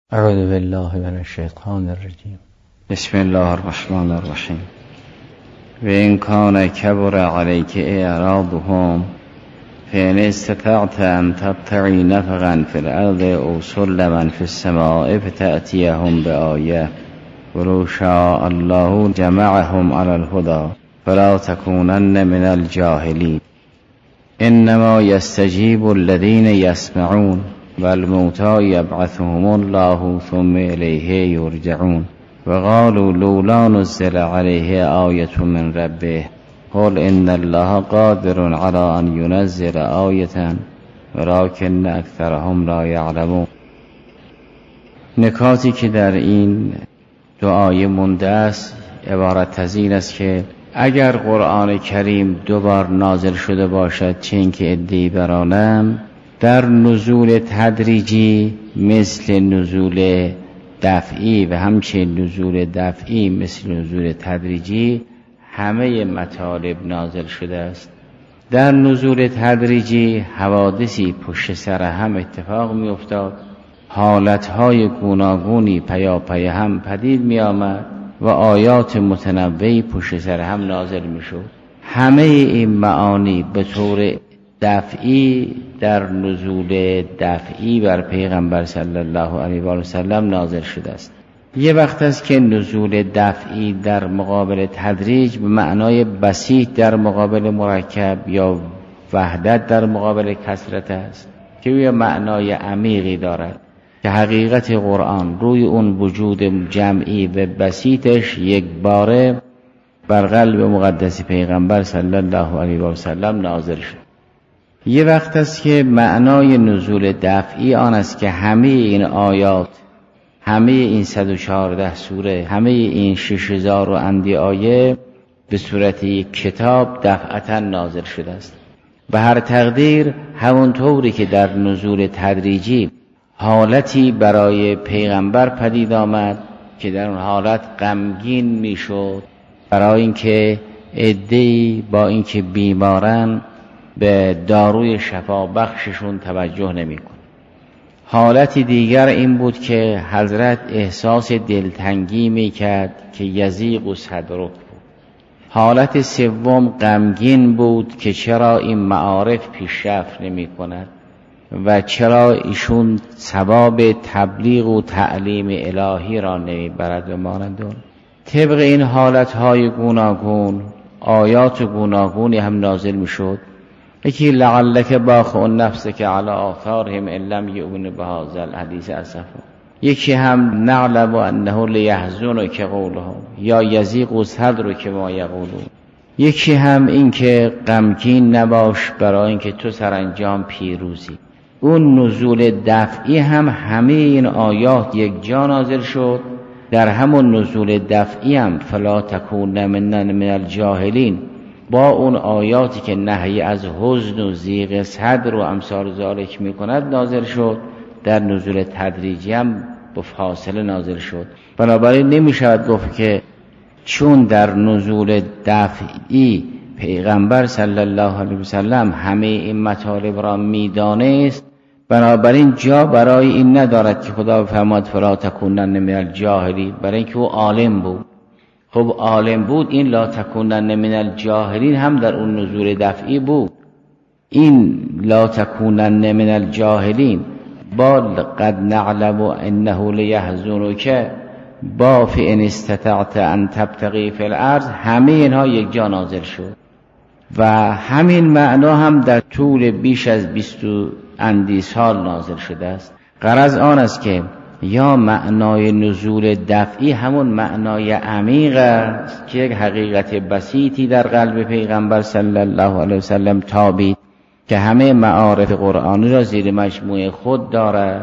اعوذ بالله من الشیطان الرجیم. بسم الله الرحمن الرحیم. و این کان کبر علیک اعراضهم فإن استطعت ان تبتغي نفقا في الارض او سلما في السماء فتأتيهم بآیة ولو شاء الله جمعهم على الهدى فلا تكونن من الجاهلين. انما يستجيب الذين يسمعون والموتى يبعثهم الله ثم إليه يرجعون وقالوا لولا نزل عليه آية من ربه قل إن الله قادر على أن ينزل آية ولكن أكثرهم لا يعلمون. نکاتی که در این دعای مونده است عبارت از این است که اگر قرآن کریم دوبار نازل شده باشد چه اینکه عده‌ای بر آنم در نزول تدریجی مثل نزول دفعی و همچنین نزول دفعی مثل نزول تدریجی همه مطالب نازل شده است. در نزول تدریجی حوادثی پشت سر هم اتفاق می افتاد، حالتهای گوناگونی پیاپی هم پدید می آمد و آیات متنوعی پشت سر هم نازل می شد. همه این معانی به طور دفعی در نزول دفعی بر پیغمبر صلی الله علیه و آله و سلم نازل شده است. یه وقت است که نزول دفعی در مقابل تدریج به معنای بسیط در مقابل مرکب یا وحدت در مقابل کثرت است که یه معنای عمیقی دارد که حقیقت قرآن روی اون وجود جمعی و بسیطش یک باره بر قلب مقدس پیغمبر صلی الله علیه و آله و سلم نازل شد. یه وقت است که معنای نزول دفعی آن است که همه این آیات، همه این 114 سوره، همه این 6000 و اندی آیه به صورت یک کتاب دفعتا نازل شده است. به هر تقدیر همون طوری که در نزول تدریجی حالتی برای پیغمبر پدید آمد که در اون حالت غمگین میشد برای اینکه عده‌ای با اینکه بیمارن به داروی شفا بخششون توجه نمی کن. حالتی دیگر این بود که حضرت احساس دلتنگی می کرد که یضیق و صدرک بود. حالت سوم غمگین بود که چرا این معارف پیشرفت نمی کند و چرا ایشون ثواب تبلیغ و تعلیم الهی را نمی برد و مانند اون. طبق این حالتهای گوناگون آیات گوناگونی هم نازل می شد. یکی لعلک باخع نفسک علی آثارهم ان لم یؤمنوا بهذا الحدیث اسفا. یکی هم نعلم انه لیحزنک قولهم یا یضیق صدرک ما یقولون. یکی هم این که غمگین نباش برای اینکه تو سرانجام پیروزی. اون نزول دفعی هم همه این آیات یک جا نازل شد. در همون نزول دفعی هم فلا تکونن من الجاهلین با اون آیاتی که نهی از حزن و ضیق صدر و امثال ذالک می کند نازل شد. در نزول تدریجی هم با فاصله نازل شد. بنابراین نمی شود گفت که چون در نزول دفعی پیغمبر صلی الله علیه و سلم همه این مطالب را می دانست بنابراین جا برای این ندارد که خدا فرماد فلا تکونن من الجاهلین، برای اینکه او عالم بود. خب عالم بود، این لا تکونن من الجاهلین هم در اون نزول دفعی بود. این لا تکونن من الجاهلین با قد نعلم انه لیحزنک با فإن استطعت ان تبتغی فی الارض همه اینها یک جا نازل شد و همین معنا هم در طول بیش از 20 اندی سال نازل شده است. غرض آن است که یا معنای نزول دفعی همون معنای عمیق است که یک حقیقت بسیطی در قلب پیغمبر صلی الله علیه وسلم تابید که همه معارف قرآنی را زیر مجموعه خود دارد،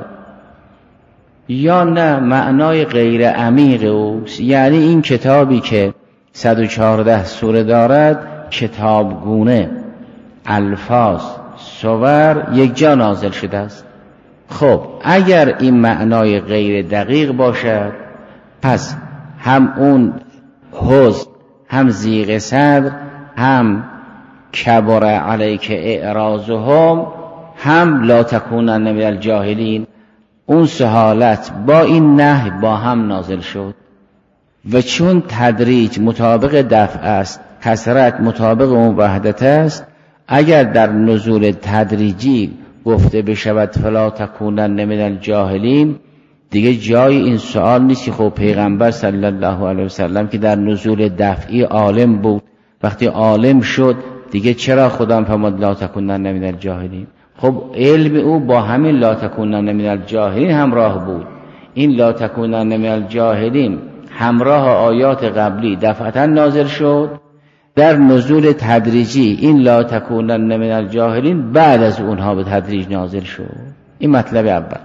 یا نه معنای غیر عمیق اوست، یعنی این کتابی که 114 سوره دارد کتابگونه الفاظ صور یک جا نازل شده است. خب اگر این معنای غیر دقیق باشد پس هم اون حزن هم ضیق صدر هم کبر علیک اعراضهم هم لا تکونن من الجاهلین اون سه حالت با این نهی با هم نازل شد و چون تدریج مطابق دفع است، کثرت مطابق اون وحدت است، اگر در نزول تدریجی گفته بشود فلا تکونن من الجاهلین، دیگه جای این سوال نیست که خب پیغمبر صلی الله علیه وسلم که در نزول دفعی عالم بود، وقتی عالم شد دیگه چرا خدا فرمود لا تکونن من الجاهلین؟ خب علم او با همین لا تکونن من الجاهلین همراه بود. این لا تکونن من الجاهلین همراه آیات قبلی دفعتا نازل شد، در نزول تدریجی این لا تکونن من الجاهلین بعد از اونها به تدریج نازل شد. این مطلب اول.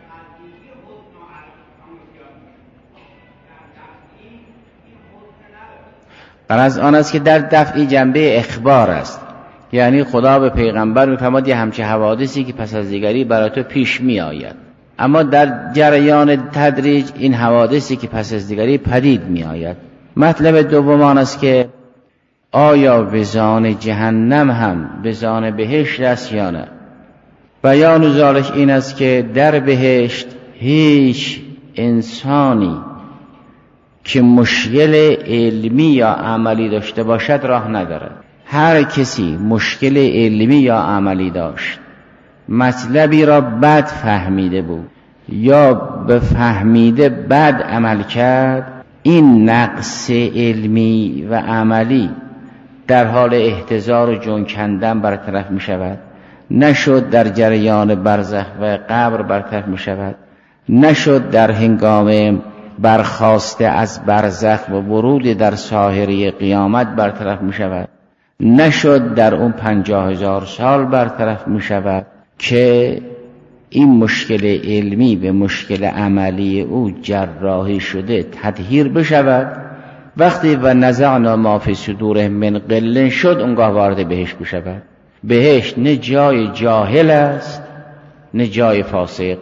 غرض آن است که در دفعی جنبه اخبار است، یعنی خدا به پیغمبر میفرماد یه همچه حوادثی که پس از دیگری برای تو پیش می آید، اما در جریان تدریج این حوادثی که پس از دیگری پدید می آید. مطلب دوم آن است که آیا وزان جهنم هم وزان بهشت است یا نه؟ بیان ذالک این است که در بهشت هیچ انسانی که مشکل علمی یا عملی داشته باشد راه ندارد. هر کسی مشکل علمی یا عملی داشت، مطلبی را بد فهمیده بود یا به فهمیده بد عمل کرد، این نقص علمی و عملی در حال احتضار و جون کندن برطرف می شود، نشد در جریان برزخ و قبر برطرف می شود، نشد در هنگام برخاسته از برزخ و ورود در ساحره قیامت برطرف می شود، نشد در اون 50,000 سال برطرف می شود که این مشکل علمی به مشکل عملی او جراحی شده تطهیر بشود. وقتی و نزعنا ما فی صدورهم من غل شد، اونگاه وارد بهشت بشود. بهشت نه جای جاهل است نه جای فاسق.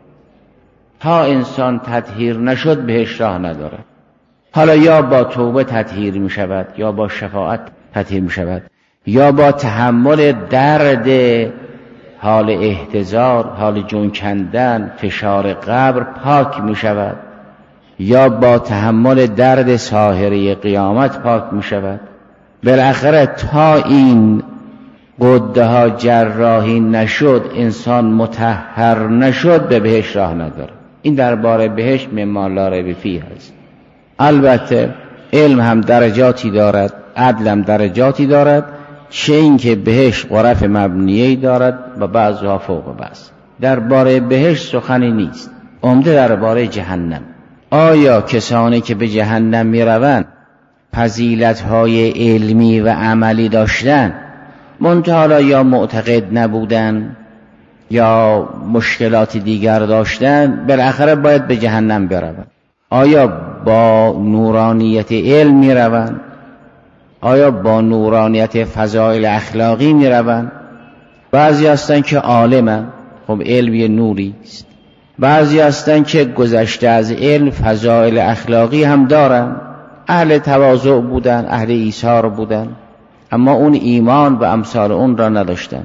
تا انسان تطهیر نشد بهشت راه ندارد. حالا یا با توبه تطهیر می شود، یا با شفاعت تطهیر می شود، یا با تحمل درد حال احتضار، حال جون کندن، فشار قبر پاک می شود، یا با تحمل درد ساحره قیامت پاک می شود. بالاخره تا این قده ها جراحی نشد، انسان مطهر نشد، به بهشت راه نداره. این درباره بهشت مما لا ریب فیه است. البته علم هم درجاتی دارد، عدل هم درجاتی دارد، چه این که بهشت غرف مبنیه‌ای دارد و بعضها فوق بعض. درباره بهشت سخنی نیست، عمده درباره جهنم. آیا کسانی که به جهنم می روند فضیلت‌های علمی و عملی داشتن، منتها یا معتقد نبودن یا مشکلات دیگر داشتن، بالاخره باید به جهنم بروند؟ آیا با نورانیت علم می روند؟ آیا با نورانیت فضائل اخلاقی می روند؟ بعضی هستن که عالمن، خب علم یه نوری است. بعضی هستن که گذشته از علم فضائل اخلاقی هم دارن، اهل تواضع بودن، اهل ایثار بودن، اما اون ایمان و امثال اون را نداشتن.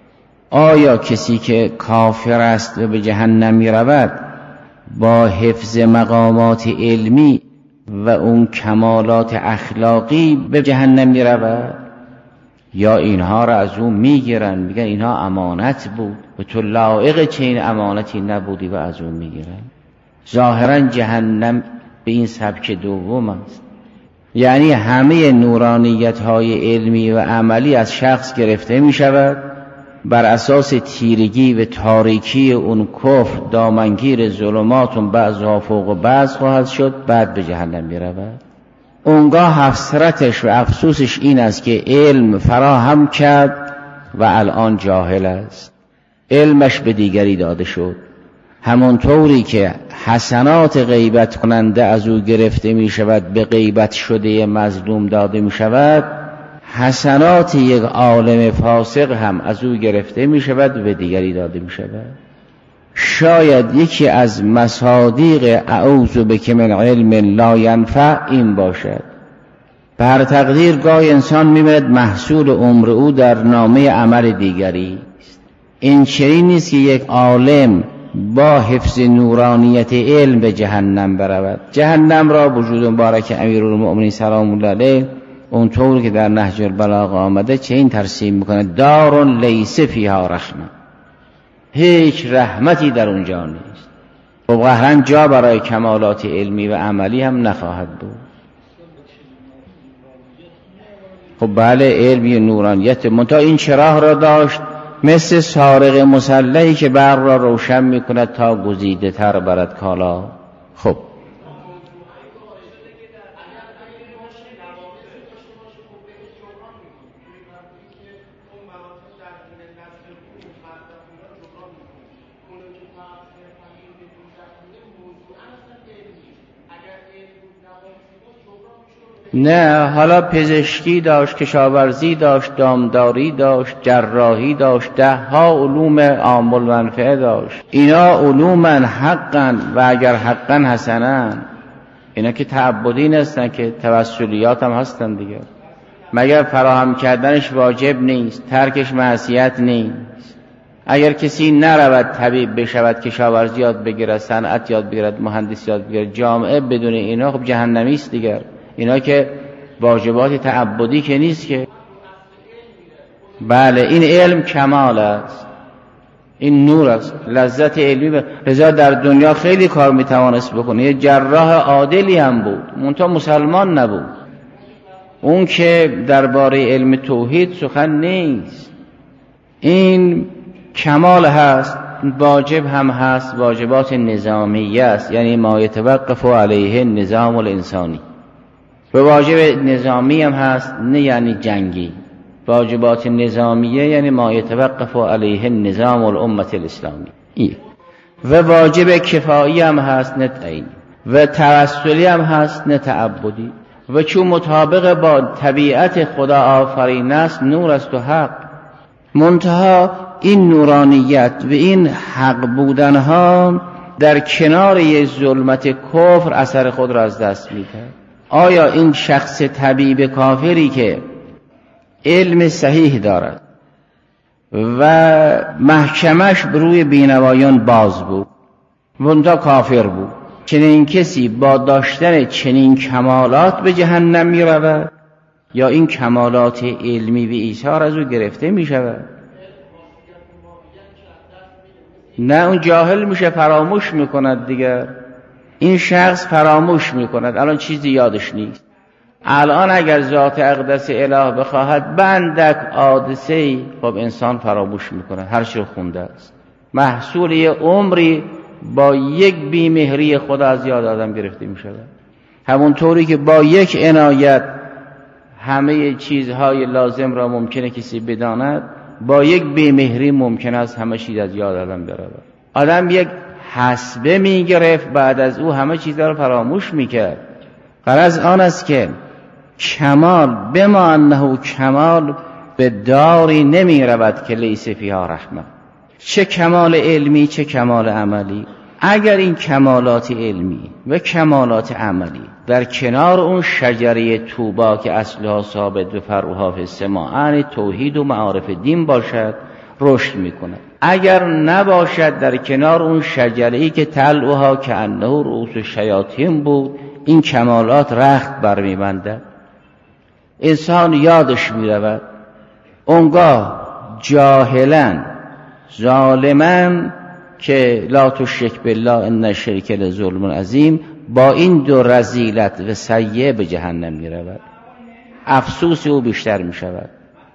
آیا کسی که کافر است و به جهنم می رود با حفظ مقامات علمی و اون کمالات اخلاقی به جهنم می رود، یا اینها را از اون می گیرن میگن اینها امانت بود و تو لایق چنین امانتی نبودی و از اون می گیرن؟ ظاهرا جهنم به این سبک دوم است، یعنی همه نورانیت های علمی و عملی از شخص گرفته می شود، بر اساس تیرگی و تاریکی اون کفر دامنگیر ظلماتون بعضها فوق بعض خواهد شد، بعد به جهنم می رود. اونگاه حسرتش و افسوسش این است که علم فراهم کرد و الان جاهل است، علمش به دیگری داده شد. همونطوری که حسنات غیبت کننده از او گرفته می شود به غیبت شده مظلوم داده می شود، حسنات یک عالم فاسق هم از او گرفته می شود و به دیگری داده می شود. شاید یکی از مصادیق اعوذ بک من علم لا ینفع این باشد. بر تقدیر گاهی انسان می‌بیند محصول عمر او در نامه عمل دیگری است. این چنین نیست که یک عالم با حفظ نورانیت علم به جهنم برود. جهنم را وجود مبارک امیرالمؤمنین سلام الله علیه اونطور که در نهج البلاغه آمده چه این ترسیم میکنه: دار لیس فیها رحمه، هیچ رحمتی در اونجا نیست. و قهرن جا برای کمالات علمی و عملی هم نخواهد بود. خب بله، علمی و نورانیت منتها این چراغ را داشت مثل سارق مسلحی که برق را روشن میکند تا گزیده تر برد کالا. خب نه، حالا پزشکی داشت، کشاورزی داشت، دامداری داشت، جراحی داشت، 10 علوم عام المنفعه داشت. اینا علوما حقا و اگر حقا حسنا، اینا که تعبدی نیستن که توسلیات هم هستن دیگه. مگر فراهم کردنش واجب نیست، ترکش معصیت نیست. اگر کسی نرود طبیب بشود، کشاورزی یاد بگیرد، صنعت یاد بگیرد، مهندسی یاد بگیرد، جامعه بدون اینا خب جهنمی است دیگر. اینا که واجبات تعبدی که نیست که. بله، این علم کمال است، این نور است، لذت علمی. لذا در دنیا خیلی کار میتوانست بکنه. یه جراح عادلی هم بود، منتها مسلمان نبود. اون که درباره علم توحید سخن نیست. این کمال هست، واجب هم هست، واجبات نظامیه است، یعنی ما یتوقف علیه النظام الانسانی. و واجب نظامی هم هست، نه یعنی جنگی. واجبات نظامیه یعنی ما یتوقف علیه النظام الامه الاسلامی. و واجب کفایی هم هست، نه تعیینی. و توسلی هم هست، نه تعبدی. و چون مطابق با طبیعت خدا آفرین است، نور است و حق. منتها این نورانیت و این حق بودنها در کنار یه ظلمت کفر اثر خود را از دست میده. آیا این شخص طبیب کافری که علم صحیح دارد و محکمش روی بینوایان باز بود، منتها کافر بود، چنین کسی با داشتن چنین کمالات به جهنم می رود یا این کمالات علمی و ایثار از او گرفته می شود؟ نه، اون جاهل میشه، فراموش میکند دیگر. این شخص فراموش میکند، الان چیزی یادش نیست. الان اگر ذات اقدس اله بخواهد بندک حادثه‌ای، خب انسان فراموش میکند هر چی خونده است. محصول یه عمری با یک بیمهری خدا از یاد آدم گرفته میشود. همونطوری که با یک عنایت همه چیزهای لازم را ممکنه کسی بداند، با یک بیمهری ممکن است همه چیز از یاد آدم برود. آدم یک حسبه میگرفت، بعد از او همه چیز را فراموش میکرد. غرض آن است که کمال بما انه کمال به داری نمی رود که لیس فیها رحمه. چه کمال علمی چه کمال عملی. اگر این کمالات علمی و کمالات عملی در کنار اون شجره طوبا که اصلها ثابت و فرعها فی السماء توحید و معارف دین باشد، رشد میکند. اگر نباشد در کنار اون شجره‌ای که طلعها کأنه رؤوس الشیاطین بود، این کمالات رخت برمیبندد. انسان یادش میرود، اونگاه جاهلا ظالما که لا تشرک بالله ان الشرک لظلم عظیم، با این دو رذیلت و سیئه به جهنم میرود. افسوس او بیشتر میشود.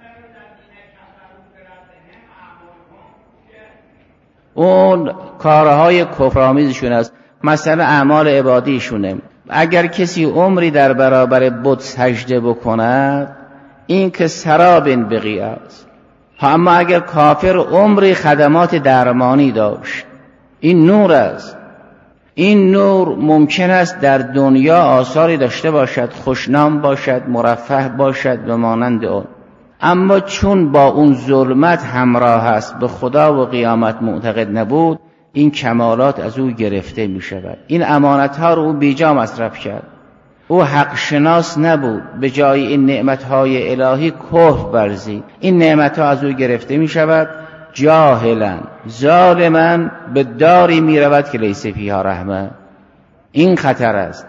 اون کارهای کفرآمیزشون است، مثلا اعمال عبادیشونه. اگر کسی عمری در برابر بت سجده بکند، این که سراب بقیه است. اما اگر کافر عمری خدمات درمانی داشت، این نور است. این نور ممکن است در دنیا آثاری داشته باشد، خوشنام باشد، مرفه باشد و مانند آن، اما چون با اون ظلمت همراه است، به خدا و قیامت معتقد نبود، این کمالات از او گرفته می شود. این امانتها رو او بیجا مصرف کرد. او حق شناس نبود، به جای این نعمتهای الهی کفر ورزید. این نعمتها از او گرفته می شود جاهلا ظالما به داری میرود که لیس فیها رحمه. این خطر است.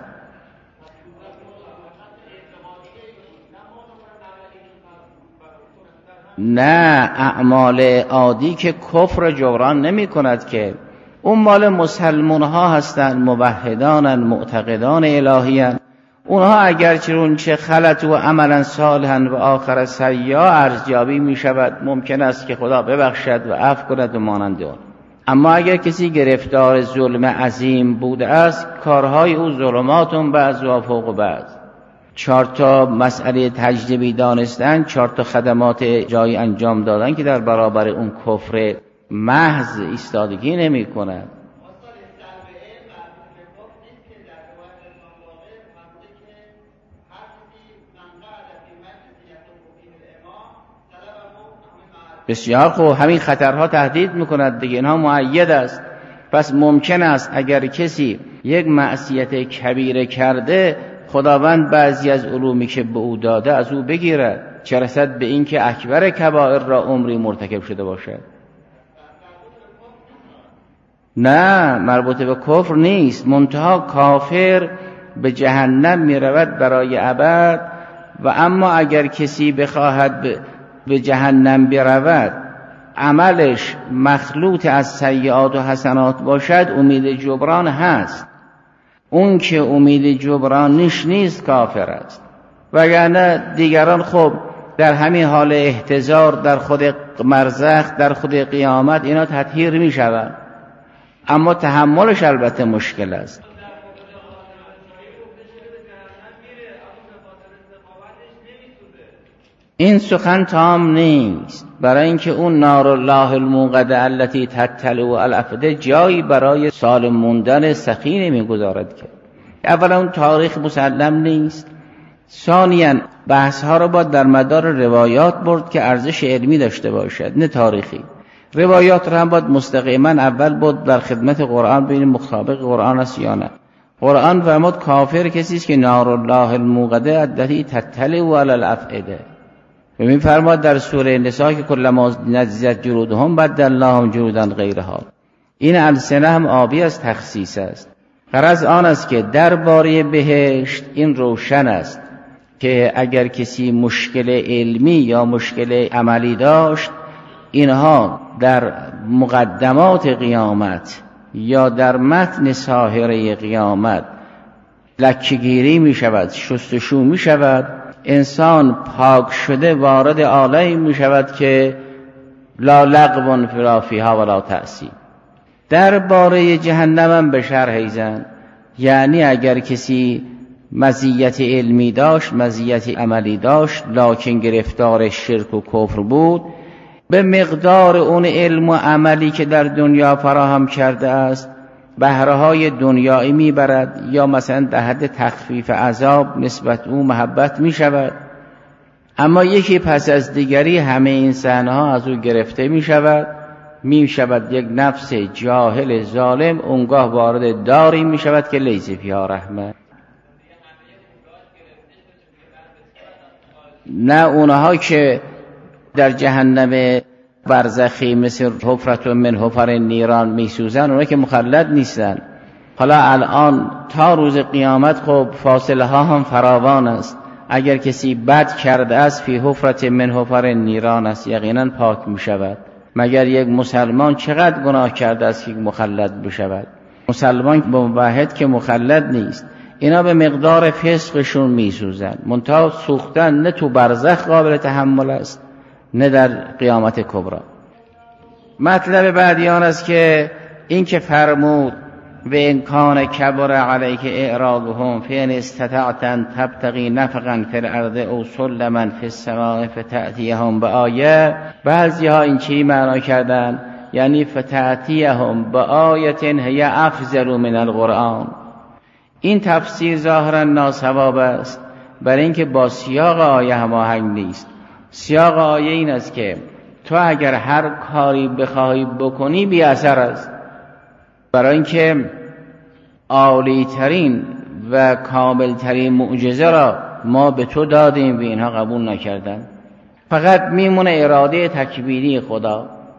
نه، اعمال عادی که کفر جبران نمی کند که اون مال مسلمان ها هستند، موحدانن، معتقدان الهیان. اونها اگرچه اون چه خلط و عملا صالحا و آخر سیئا ارزیابی می شود، ممکن است که خدا ببخشد و عفو کند و مانند آن. اما اگر کسی گرفتار ظلم عظیم بوده است، کارهای او ظلماتون بعض و فوق بعض. 4 مسئله تجربی دانستن، 4 خدمات جایی انجام دادن که در برابر اون کفر محض ایستادگی نمی کند. بسیار خوب، همین خطرها تهدید میکند دیگه، اینها مؤید است. پس ممکن است اگر کسی یک معصیت کبیره کرده، خداوند بعضی از علومی که به او داده از او بگیرد، چه رسد به این که اکبر کبائر را عمری مرتکب شده باشد. نه، مربوط به کفر نیست. منتها کافر به جهنم می رود برای ابد. و اما اگر کسی بخواهد به جهنم برود، عملش مخلوط از سیئات و حسنات باشد، امید جبران هست. اون که امید جبرانش نیست کافر است. وگرنه دیگران خب در همین حال احتضار در خود مرزخ، در خود قیامت اینا تطهیر می شود، اما تحملش البته مشکل است. این سخن تام نیست، برای اینکه اون نار الله الموقده التي تطلع الافئده جایی برای سالم موندن سخی نمیگذارد که. اولا اون تاریخ مسلم نیست، ثانیاً بحث ها رو باید در مدار روایات برد که ارزش علمی داشته باشد، نه تاریخی. روایات رو هم باید مستقیما اول بود در خدمت قرآن، ببینیم مطابق قرآن است یا نه. قرآن فرمود کافر کسی است که نار الله الموقده التي تطلع علی الافئده. ببین فرمود در سوره نساء که کلما نضجت جلودهم بدلناهم جلودا غیرها. این السنه هم آبی از تخصیص است. غرض آن است که درباره بهشت این روشن است که اگر کسی مشکل علمی یا مشکل عملی داشت، اینها در مقدمات قیامت یا در متن ساحره قیامت لکه‌گیری می شود، شستشو می شود، انسان پاک شده وارد عالمی می شود که لا لغو فیها ولا تأثیم. درباره جهنم هم به شرح زن، یعنی اگر کسی مزیت علمی داشت، مزیت عملی داشت، لکن گرفتار شرک و کفر بود، به مقدار اون علم و عملی که در دنیا فراهم کرده است بهره‌های دنیایی میبرد، یا مثلا در حد تخفیف عذاب نسبت او محبت می شود. اما یکی پس از دیگری همه این صحنه‌ها از او گرفته می شود یک نفس جاهل ظالم، اونگاه وارد داری می شود که لیس فیها رحمه. نه، اونها که در جهنم برزخی مثل حفرة من حفر نیران می سوزن، اونها که مخلد نیستن. حالا الان تا روز قیامت خب فاصله ها هم فراوان است. اگر کسی بد کرده است فی حفرة من حفر نیران است، یقینا پاک می شود. مگر یک مسلمان چقدر گناه کرده است که مخلد بشود؟ مسلمان موحد که مخلد نیست. اینا به مقدار فسقشون می سوزن، منتها سوختن نه تو برزخ قابل تحمل است نه در قیامت کبری. مطلب بعدی آن است که این که فرمود و ان کان کبر علیک اعراضهم فان استطعتن تبتغی نفقا فی الارض او سلما فی السماء فتأتیهم بآیه، بعضی ها این چی معنا کردن، یعنی فتأتیهم بآیه هی افضل من القرآن. این تفسیر ظاهرا ناصواب است، برای اینکه با سیاق آیه هماهنگ نیست. سیاق آیه این است که تو اگر هر کاری بخواهی بکنی بی اثر است، برای اینکه عالی ترین و کامل ترین معجزه را ما به تو دادیم و اینها قبول نکردن. فقط میمونه اراده تکوینی خدا.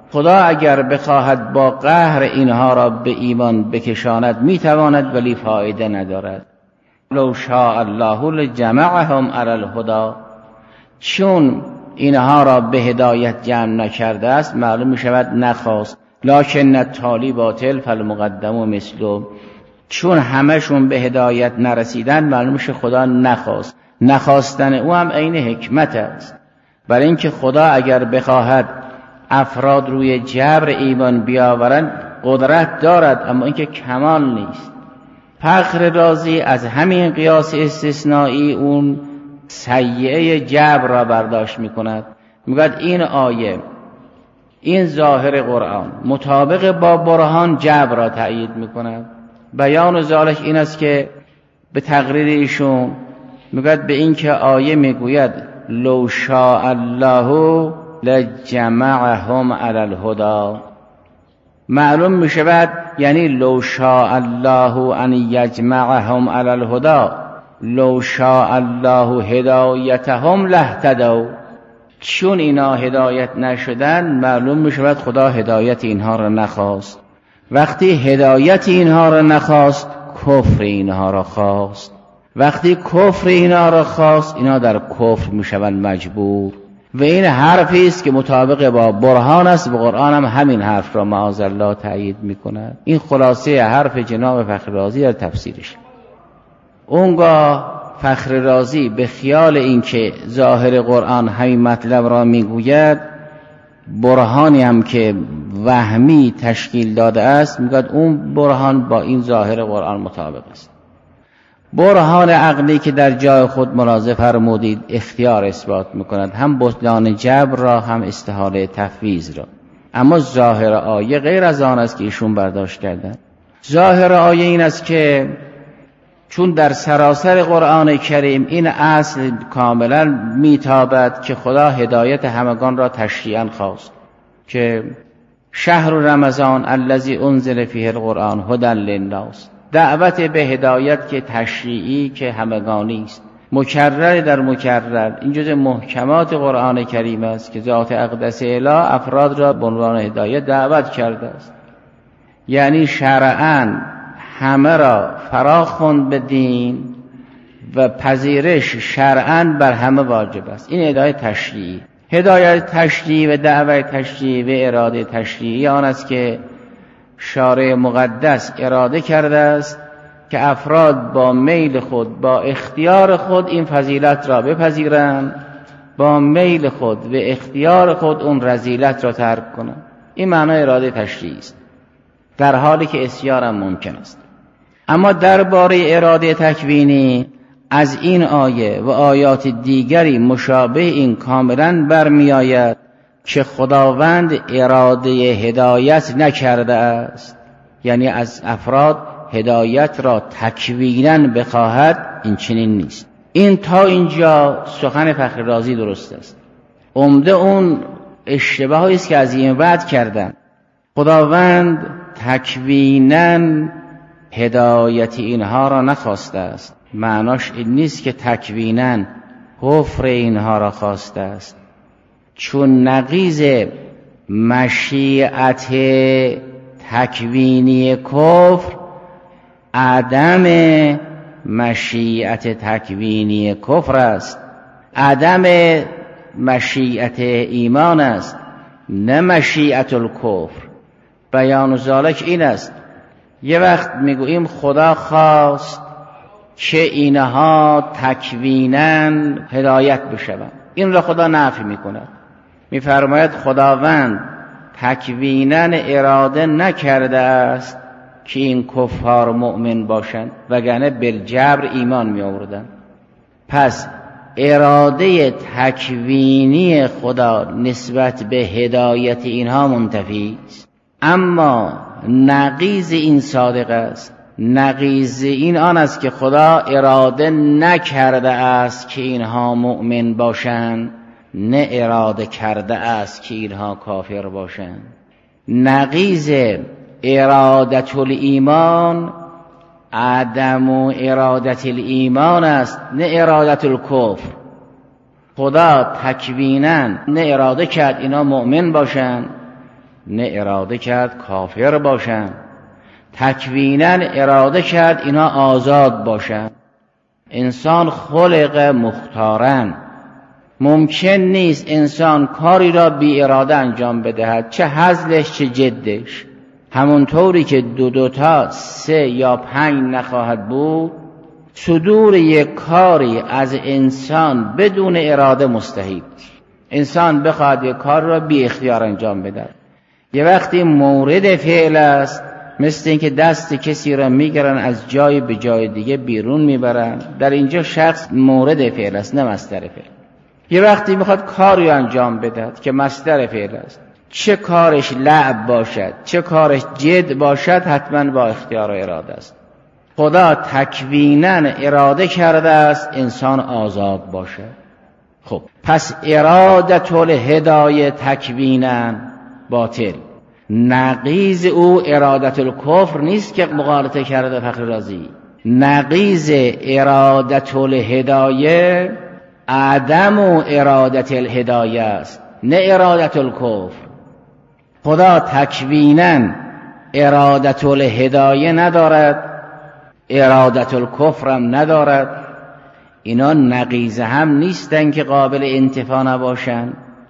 خدا اگر بخواهد با قهر اینها را به ایمان بکشاند میتواند، ولی فایده ندارد. لو شاء الله لجمعهم علی الهدی، چون اینها را به هدایت جمع نکرده است معلوم می شود نخواست. لکن التالی باطل فالمقدم مثله، چون همشون به هدایت نرسیدن معلوم میشه خدا نخواست. نخواستن او هم عین حکمت است، برای اینکه خدا اگر بخواهد افراد روی جبر ایمان بیاورند قدرت دارد، اما اینکه کمال نیست. فخر رازی از همین قیاس استثنایی اون سیئه جبر را برداشت میکند، میگوید این آیه، این ظاهر قرآن مطابق با برهان جبر را تأیید میکند. بیان ذالک این است که به تقریر ایشون میگوید به این که آیه میگوید لو شاء الله لجمعهم علی الهدی، معلوم میشود یعنی لو شاء الله ان یجمعهم علی الهدی، لو شاء الله هدایتهم لاهتدوا، چون اینا هدایت نشدن معلوم میشود خدا هدایت اینها را نخواست. وقتی هدایت اینها را نخواست کفر اینها را خواست، وقتی کفر اینها را خواست اینا در کفر میشوند مجبور. و این حرفی است که مطابق با برهان است و قرآن هم همین حرف را معاذالله تأیید میکند. این خلاصه حرف جناب فخر رازی در تفسیرش. اونگاه فخر رازی به خیال اینکه ظاهر قرآن همین مطلب را میگوید، برهانی هم که وهمی تشکیل داده است میگوید اون برهان با این ظاهر قرآن مطابق است. برهان عقلی که در جای خود ملاحظه فرمودید اختیار اثبات میکند، هم بطلان جبر را هم استحاله تفویض را. اما ظاهر آیه غیر از آن است که ایشون برداشت کردن. ظاهر آیه این است که چون در سراسر قرآن کریم این اصل کاملا میتابد که خدا هدایت همگان را تشریعاً خواست، که شهر رمضان الذی انزل فیه القرآن هدی للناس، دعوت به هدایت که تشریعی که همگانی است، مکرر در مکرر. این جزء محکمات قرآن کریم است که ذات اقدس اله افراد را به عنوان هدایت دعوت کرده است. یعنی شرعاً همه را فراخ خوند به دین و پذیرش شرعاً بر همه واجب است. این هدایت تشریعی. هدایت تشریعی و دعوت تشریعی و اراده تشریعی آن است که شارع مقدس اراده کرده است که افراد با میل خود، با اختیار خود این فضیلت را بپذیرند، با میل خود و اختیار خود اون رذیلت را ترک کنند. این معنای اراده تشریعی است، در حالی که عصیان هم ممکن است. اما درباره اراده تکوینی از این آیه و آیات دیگری مشابه این کاملا برمی آید که خداوند اراده هدایت نکرده است، یعنی از افراد هدایت را تکویناً بخواهد، این چنین نیست. این تا اینجا سخن فخر رازی درست است. عمده اون اشتباهی است که از این بعد کردن. خداوند تکویناً هدایت اینها را نخواسته است. معناش این نیست که تکویناً کفر اینها را خواسته است، چون نقیض مشیعت تکوینی کفر عدم مشیعت تکوینی کفر است، عدم مشیعت ایمان است، نه مشیعت الکفر. بیان ذالک این است، یه وقت میگوییم خدا خواست که اینها تکویناً هدایت بشوند، این را خدا نفی میکند. میفرماید خداوند تکویناً اراده نکرده است که این کفار مؤمن باشند، وگرنه بالجبر ایمان می آوردند. پس اراده تکوینی خدا نسبت به هدایت اینها منتفی است. اما نقیض این صادق است. نقیض این آن است که خدا اراده نکرده است که اینها مؤمن باشند، نه اراده کرده است که اینها کافر باشند. نقیض ارادت الایمان عدم ارادت الایمان است، نه ارادت الکفر. خدا تکویناً نه اراده کرد اینا مؤمن باشند، نه اراده کرد کافر باشن، تکویناً اراده کرد اینا آزاد باشن. انسان خلق مختارن، ممکن نیست انسان کاری را بی اراده انجام بدهد، چه هزلش چه جدش. همونطوری که دو تا 3 یا 5 نخواهد بود، صدور یک کاری از انسان بدون اراده مستحیل. انسان بخواد یک کار را بی اختیار انجام بده، یه وقتی مورد فعل است، مثل اینکه دست کسی را میگیرن از جای به جای دیگه بیرون میبرن، در اینجا شخص مورد فعل است نه مصدر فعل. یه وقتی میخواد کاری انجام بده که مصدر فعل است، چه کارش لعب باشد چه کارش جد باشد، حتما با اختیار و اراده است. خدا تکویناً اراده کرده است انسان آزاد باشد. خب پس ارادت الهدایه تکویناً باطل، نقیض او ارادت الکفر نیست که مغالطه کرده فخر رازی. نقیض ارادت الهدایه عدم و ارادت الهدایه است، نه ارادت الکفر. خدا تکویناً ارادت الهدایه ندارد، ارادت الکفر هم ندارد. اینا نقیض هم نیستن که قابل انتفاع نباشن.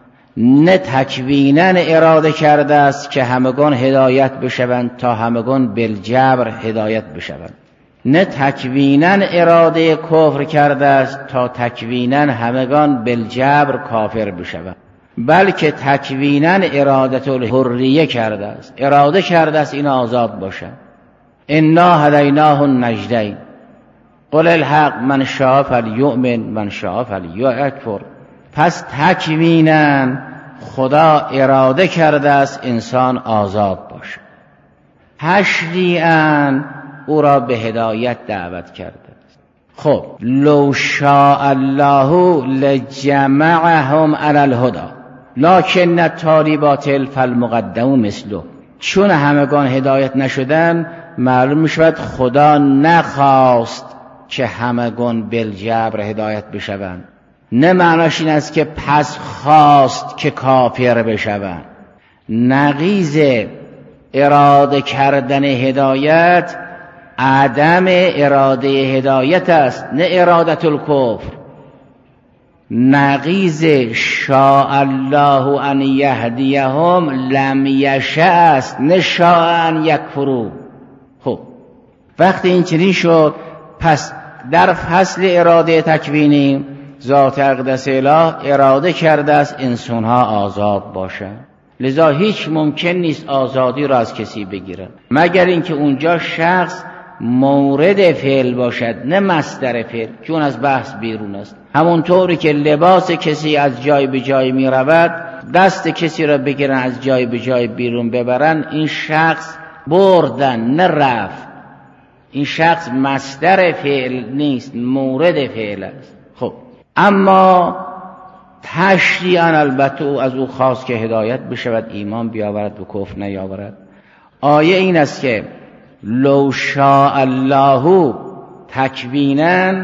نه تکویناً اراده کرده است که همگان هدایت بشوند تا همگان بالجبر هدایت بشوند، نه تکویناً اراده کفر کرده است تا تکویناً همگان بالجبر کافر بشوند، بلکه تکویناً ارادت الحریه کرده است، اراده کرده است این آزاد باشند. انا هدیناه النجدین قل الحق من شاء فلیؤمن من شاء فلیکفر. پس تکویناً خدا اراده کرده است انسان آزاد باشد، تشریعاً او را به هدایت دعوت کرده است. خب لو شاء الله لجمعهم علی الهدی لکن التالی باطل فالمقدم مثله. چون همگان هدایت نشدن، معلوم میشود خدا نخواست که همگان بالجبر هدایت بشوند، نه معناش این است که پس خواست که کافر بشوند. نقیض اراده کردن هدایت عدم اراده هدایت است، نه ارادت الکفر. نقیض شاء الله ان یهدیهم لم یشأ است، نه شاء ان یکفروا. خب وقتی این چنین شد، پس در فصل اراده تکوینی ذات اقدس اله اراده کرده است انسانها آزاد باشند، لذا هیچ ممکن نیست آزادی را از کسی بگیرن مگر اینکه اونجا شخص مورد فعل باشد نه مصدر فعل، چون از بحث بیرون است. همونطوری که لباس کسی از جای به جای می رود، دست کسی را بگیرن از جای به جای بیرون ببرن، این شخص بردن نه رفت، این شخص مصدر فعل نیست مورد فعل است. خب اما تشریعاً البته او از او خواست که هدایت بشود، ایمان بیاورد و کفر نیاورد. آیه این است که لو شاء الله تکویناً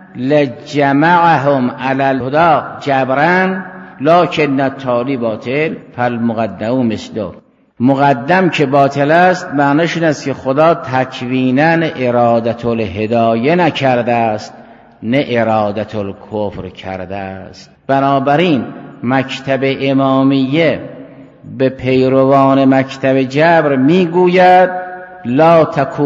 لجمعهم علی الهدی جبراً لکن التالی باطل فالمقدم مثله. مقدم که باطل است معنیش این است که خدا تکویناً ارادت الهدایه نکرده است، نه ارادت الکفر کرده است. بنابراین مکتب امامیه به پیروان مکتب جبر میگوید لا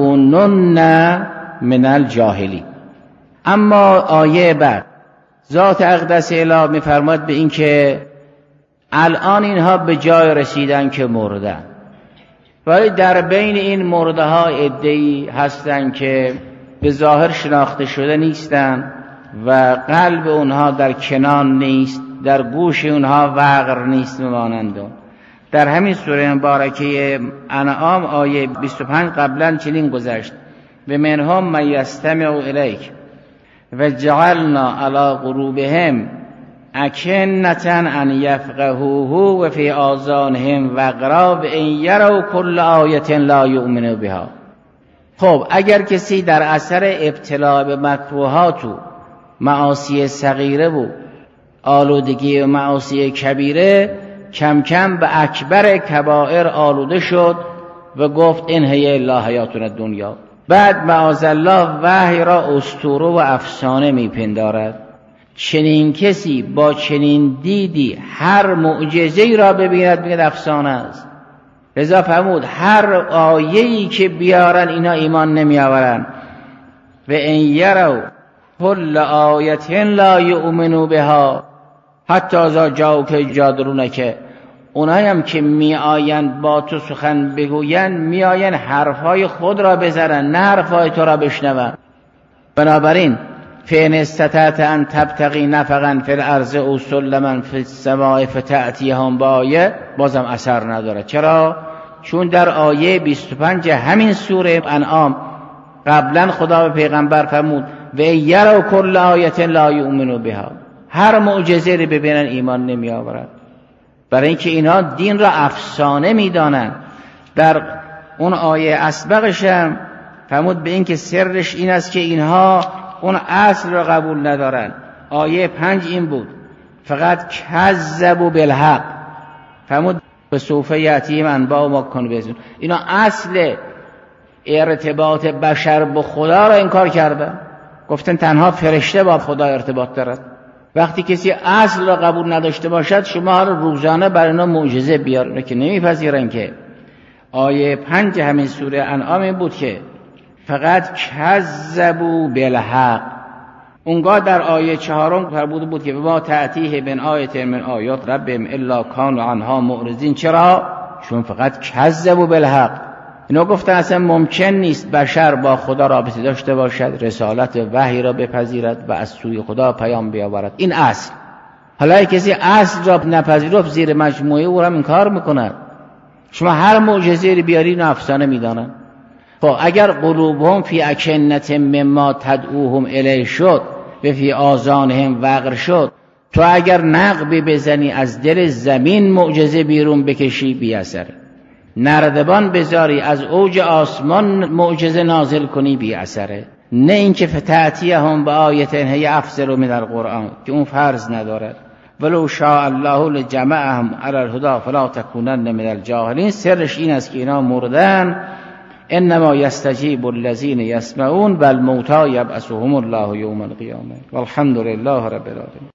تکونن من الجاهلی. اما آیه بعد ذات اقدس اله میفرماید به این که الان اینها به جای رسیدن که مردن، ولی در بین این مرده ها عده‌ای هستن که به ظاهر شناخته شده نیستن و قلب اونها در کنان نیست، در گوش اونها وقر نیست مانند. در همین سوره مبارکه انعام آیه 25 قبلا چنین گذشت و منهم من یستمع الیک و جعلنا علی قلوبهم اکنة ان یفقهوه و فی آذانهم وقرا و ان یروا کل آیة لا یؤمنوا بها. خب اگر کسی در اثر ابتلا به مکروهات و معاصی صغیره و آلودگی و معاصی کبیره کم کم به اکبر کبائر آلوده شد و گفت این هی الله حیاتنا دنیا. بعد معاذالله وحی را اسطوره و افسانه میپندارد. چنین کسی با چنین دیدی هر معجزه‌ای را ببیند میگه افسانه است. لذا فرمود هر آیه‌ای که بیارن اینا ایمان نمی آورن. و ان یروا کل آیت لا یؤمنوا بها حتی اذا جاءوک یجادلونک. اونایی هم که می آیند با تو سخن بگویند می آیند حرفهای خود را بزنن، نه حرفهای تو را بشنون. بنابراین فإن استطعت ان تبتغی نفقا فی الارض او سلما فی السماء فتأتیهم بآیه بازم اثر نداره. چرا؟ چون در آیه 25 همین سوره انعام قبلا خدا به پیغمبر فرمود و یروا کل آیت لا یؤمنوا بها، هر معجزه رو ببینن ایمان نمی آورند. برای اینکه اینا دین را افسانه میدانند. در اون آیه اسبقش هم فرمود به اینکه سرش این است که اینها اون اصل را قبول ندارن. آیه 5 این بود فقط کذبوا بالحق. فرمود به سوف یأتیهم انباء ما کنوا بیزون. اینا اصل ارتباط بشر با خدا را انکار کردن. گفتن تنها فرشته با خدا ارتباط دارد. وقتی کسی اصل را قبول نداشته باشد شما روزانه برای اینا معجزه بیار که نمیپذیرن. که آیه 5 همین سوره انعام بود که فقط کذبوا بالحق. اونگاه در آیه 4 فرموده بود که ما تأتیه من آیت من آیات ربهم الا کانوا عنها معرضین. چرا؟ چون فقط کذبوا بالحق. اینا گفتن اصلا ممکن نیست بشر با خدا رابطه داشته باشد، رسالت وحی را بپذیرد و از سوی خدا پیام بیاورد. این اصل. حالا کسی اصل را نپذیرفت زیر مجموعه او را انکار میکند. شما هر معجزه‌ای بیاری افسانه میدانند. خب اگر قلوبهم فی اکنة مما تدعوهم الیه شد و فی آذانهم وقر شد، تو اگر نقبی بزنی از دل زمین معجزه بیرون بکشی بی اثر، نردبان بذاری از اوج آسمان معجزه نازل کنی بی اثره. نه اینکه فتأتیهم بآیة هی افضل من القرآن که اون فرض ندارد. ولو شاء الله لجمعهم علی الهدی فلا تکونن من الجاهلین. سرش این است که اینا مردن. انما یستجیب الذین یسمعون والموتى یبعثهم الله یوم القیامه والحمد لله رب العالمین.